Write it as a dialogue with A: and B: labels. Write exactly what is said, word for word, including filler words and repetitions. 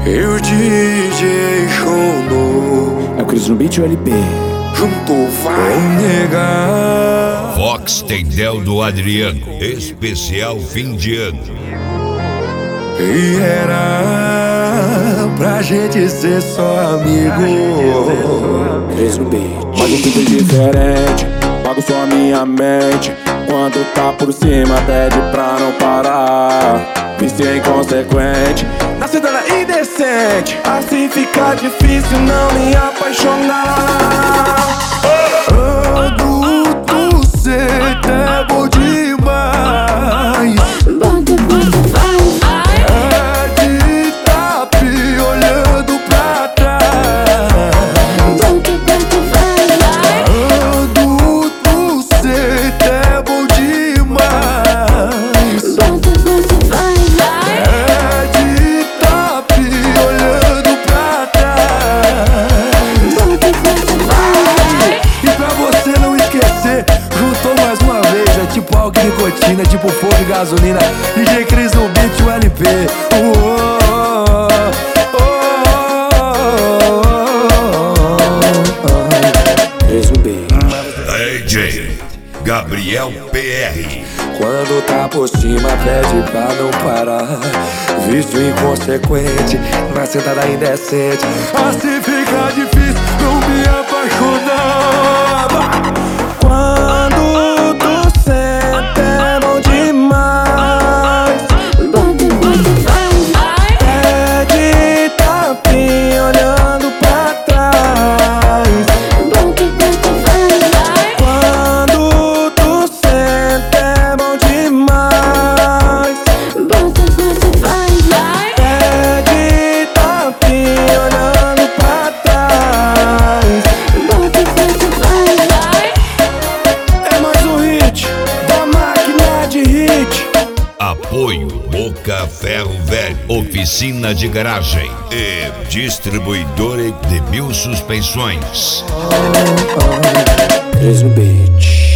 A: E o D J Shono
B: é o Cris no beat e o L P.
A: juntou vai negar.
C: Vox Tendel do Adriano, especial fim de ano.
A: E era pra gente ser só amigo.
B: Cris no beat. Mas um tudo diferente, pago só a minha mente. Quando tá por cima pede pra não parar. Vício inconsequente, na cidade indecente. Assim fica difícil não me apaixonar.
A: Adulto, cê é bom demais. É de tapi olhando pra trás. Adulto, cê é bom demais. É de tapi olhando pra trás. E pra você não esquecer, juntou mais uma vez. É tipo álcool e nicotina, tipo fogo e gasolina. D J Cris no beat e o L P. Uou,
B: Cris no beat.
C: D J Gabriel P R.
A: quando tá por cima pede pra não parar. Vício inconsequente, na sentada indecente. Assim fica difícil não me apaixonar.
B: Quando tu senta é bom demais. É de tapinha olhando pra trás. Quando tu senta é bom demais. É de tapinha olhando pra trás. É mais um hit da máquina de hit.
C: Apoio Boca Ferro Velho, oficina de garagem e distribuidora de mil suspensões.
B: Cris no beat.